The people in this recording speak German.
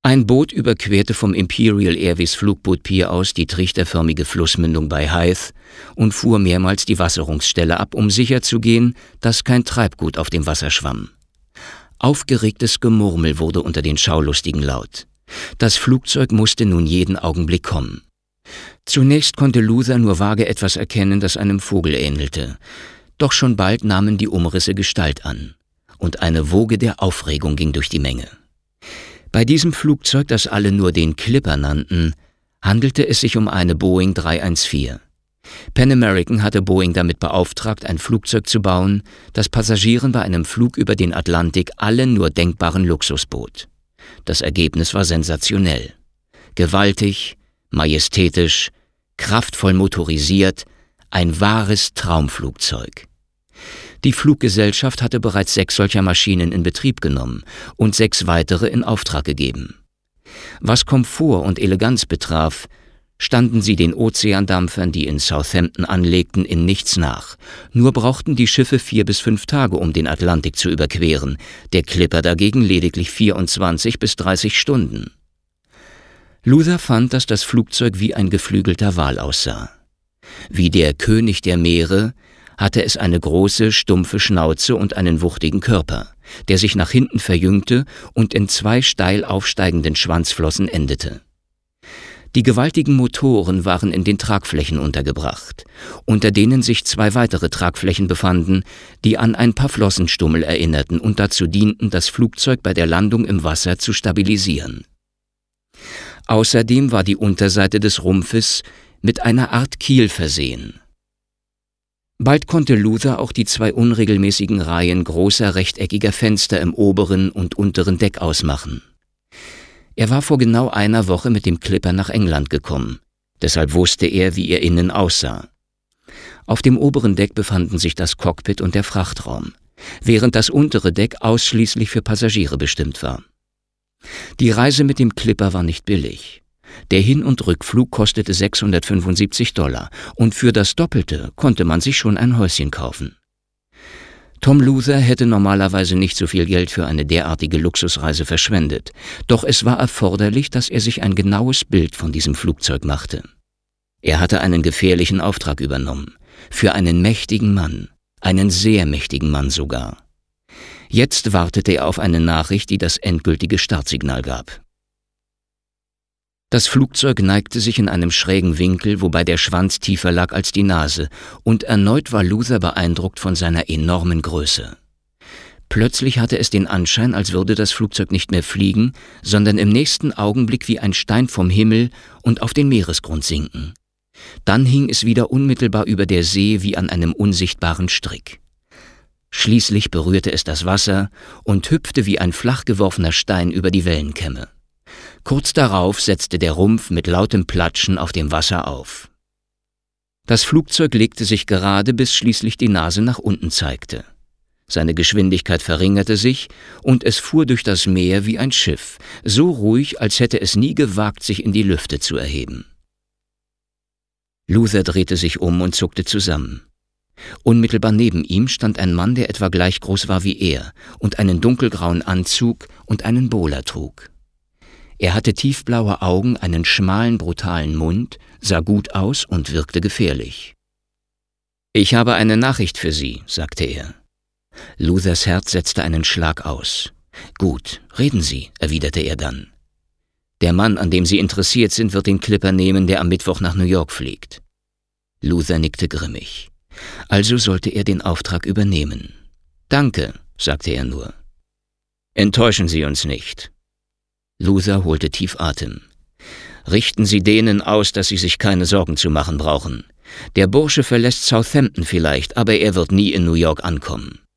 Ein Boot überquerte vom Imperial Airways Flugbootpier aus die trichterförmige Flussmündung bei Hythe und fuhr mehrmals die Wasserungsstelle ab, um sicherzugehen, dass kein Treibgut auf dem Wasser schwamm. Aufgeregtes Gemurmel wurde unter den Schaulustigen laut. Das Flugzeug musste nun jeden Augenblick kommen. Zunächst konnte Luther nur vage etwas erkennen, das einem Vogel ähnelte. Doch schon bald nahmen die Umrisse Gestalt an. Und eine Woge der Aufregung ging durch die Menge. Bei diesem Flugzeug, das alle nur den Clipper nannten, handelte es sich um eine Boeing 314. Pan American hatte Boeing damit beauftragt, ein Flugzeug zu bauen, das Passagieren bei einem Flug über den Atlantik allen nur denkbaren Luxus bot. Das Ergebnis war sensationell. Gewaltig, majestätisch, kraftvoll motorisiert, ein wahres Traumflugzeug. Die Fluggesellschaft hatte bereits 6 solcher Maschinen in Betrieb genommen und 6 weitere in Auftrag gegeben. Was Komfort und Eleganz betraf, standen sie den Ozeandampfern, die in Southampton anlegten, in nichts nach. Nur brauchten die Schiffe 4 bis 5 Tage, um den Atlantik zu überqueren, der Clipper dagegen lediglich 24 bis 30 Stunden. Luther fand, dass das Flugzeug wie ein geflügelter Wal aussah. Wie der König der Meere hatte es eine große, stumpfe Schnauze und einen wuchtigen Körper, der sich nach hinten verjüngte und in 2 steil aufsteigenden Schwanzflossen endete. Die gewaltigen Motoren waren in den Tragflächen untergebracht, unter denen sich 2 weitere Tragflächen befanden, die an ein paar Flossenstummel erinnerten und dazu dienten, das Flugzeug bei der Landung im Wasser zu stabilisieren. Außerdem war die Unterseite des Rumpfes mit einer Art Kiel versehen. Bald konnte Luther auch die 2 unregelmäßigen Reihen großer rechteckiger Fenster im oberen und unteren Deck ausmachen. Er war vor genau einer Woche mit dem Clipper nach England gekommen, deshalb wusste er, wie er innen aussah. Auf dem oberen Deck befanden sich das Cockpit und der Frachtraum, während das untere Deck ausschließlich für Passagiere bestimmt war. Die Reise mit dem Clipper war nicht billig. Der Hin- und Rückflug kostete $675 und für das Doppelte konnte man sich schon ein Häuschen kaufen. Tom Luther hätte normalerweise nicht so viel Geld für eine derartige Luxusreise verschwendet, doch es war erforderlich, dass er sich ein genaues Bild von diesem Flugzeug machte. Er hatte einen gefährlichen Auftrag übernommen, für einen mächtigen Mann, einen sehr mächtigen Mann sogar. Jetzt wartete er auf eine Nachricht, die das endgültige Startsignal gab. Das Flugzeug neigte sich in einem schrägen Winkel, wobei der Schwanz tiefer lag als die Nase, und erneut war Luther beeindruckt von seiner enormen Größe. Plötzlich hatte es den Anschein, als würde das Flugzeug nicht mehr fliegen, sondern im nächsten Augenblick wie ein Stein vom Himmel und auf den Meeresgrund sinken. Dann hing es wieder unmittelbar über der See wie an einem unsichtbaren Strick. Schließlich berührte es das Wasser und hüpfte wie ein flach geworfener Stein über die Wellenkämme. Kurz darauf setzte der Rumpf mit lautem Platschen auf dem Wasser auf. Das Flugzeug legte sich gerade, bis schließlich die Nase nach unten zeigte. Seine Geschwindigkeit verringerte sich und es fuhr durch das Meer wie ein Schiff, so ruhig, als hätte es nie gewagt, sich in die Lüfte zu erheben. Luther drehte sich um und zuckte zusammen. Unmittelbar neben ihm stand ein Mann, der etwa gleich groß war wie er und einen dunkelgrauen Anzug und einen Bowler trug. Er hatte tiefblaue Augen, einen schmalen, brutalen Mund, sah gut aus und wirkte gefährlich. »Ich habe eine Nachricht für Sie«, sagte er. Luthers Herz setzte einen Schlag aus. »Gut, reden Sie«, erwiderte er dann. »Der Mann, an dem Sie interessiert sind, wird den Clipper nehmen, der am Mittwoch nach New York fliegt.« Luther nickte grimmig. Also sollte er den Auftrag übernehmen. »Danke«, sagte er nur. »Enttäuschen Sie uns nicht.« Luther holte tief Atem. »Richten Sie denen aus, dass sie sich keine Sorgen zu machen brauchen. Der Bursche verlässt Southampton vielleicht, aber er wird nie in New York ankommen.«